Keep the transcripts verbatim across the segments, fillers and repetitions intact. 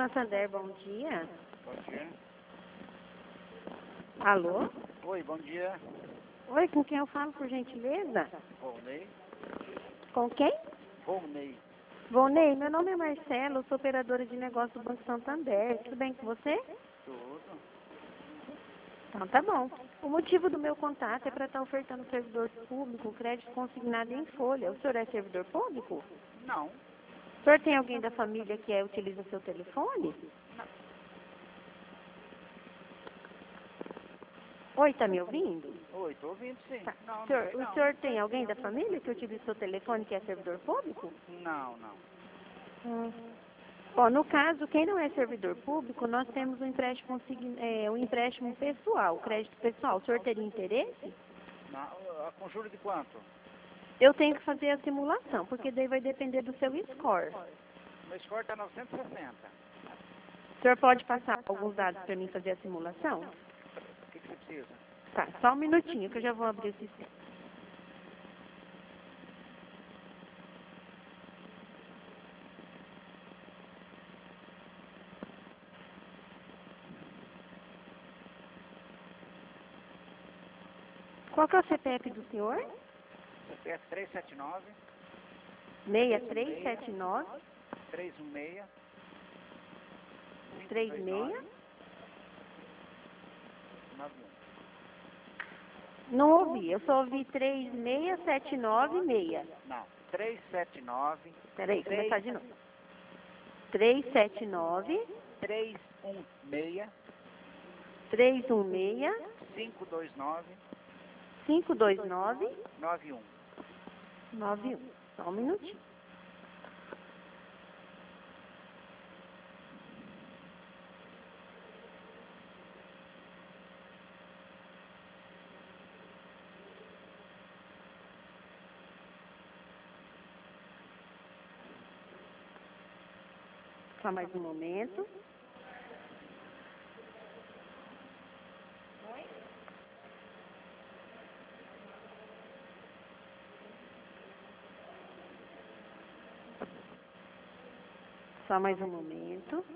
Santander, bom dia. Bom dia. Alô? Oi, bom dia. Oi, com quem eu falo, por gentileza? Volney. Com quem? Volney. Volney, meu nome é Marcelo, eu sou operadora de negócio do Banco Santander. Tudo bem com você? Tudo. Então tá bom. O motivo do meu contato é para estar ofertando servidor público, crédito consignado em folha. O senhor é servidor público? Não. O senhor tem alguém da família que é, utiliza seu telefone? Oi, tá me ouvindo? Oi, tô ouvindo sim. Tá. Não, não Senhor, sei o não. senhor tem alguém da família que utiliza seu telefone que é servidor público? Não, não. Hum. Bom, no caso, quem não é servidor público, nós temos um empréstimo, consign- é, um empréstimo pessoal, crédito pessoal. O senhor teria interesse? não. Ah, com juros de quanto? Eu tenho que fazer a simulação, porque daí vai depender do seu score. Meu score tá novecentos e sessenta. O senhor pode passar alguns dados para mim fazer a simulação? O que, que você precisa? Tá, só um minutinho que eu já vou abrir o sistema. Qual que é o C P F do senhor? C P F três sete nove, seis três sete nove, três um seis, três seis, nove um. não ouvi, eu só ouvi três seis sete nove seis. Não, três sete nove, Peraí, começar de novo. três sete nove, três um seis, três um seis, cinco dois nove, cinco dois nove, nove um. nove um. Só um minutinho. Só mais um momento. Só mais um momento.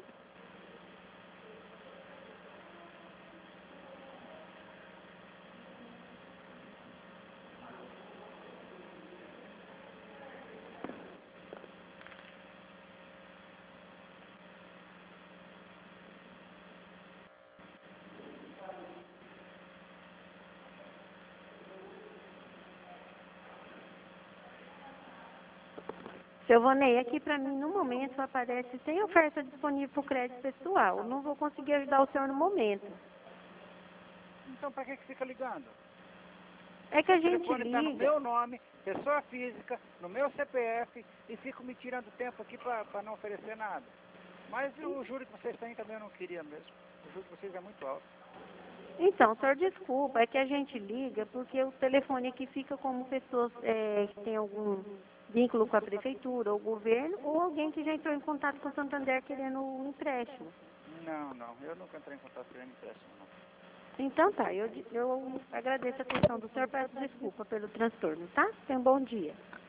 Seu Vonei, aqui para mim no momento aparece sem oferta disponível para o crédito pessoal. Não vou conseguir ajudar o senhor no momento. Então pra que que fica ligando? É que a O gente telefone está no liga. meu nome, pessoa física, no meu C P F, e fico me tirando tempo aqui para não oferecer nada. Mas o juro que vocês têm também eu não queria mesmo. O juro de vocês é muito alto. Então, senhor, desculpa, é que a gente liga porque o telefone aqui fica como pessoas é, que têm algum vínculo com a prefeitura ou governo, ou alguém que já entrou em contato com o Santander querendo um empréstimo. Não, não, eu nunca entrei em contato com ele empréstimo, não. Então tá, eu, eu agradeço a atenção do senhor, peço desculpa pelo transtorno, tá? Tenha um bom dia.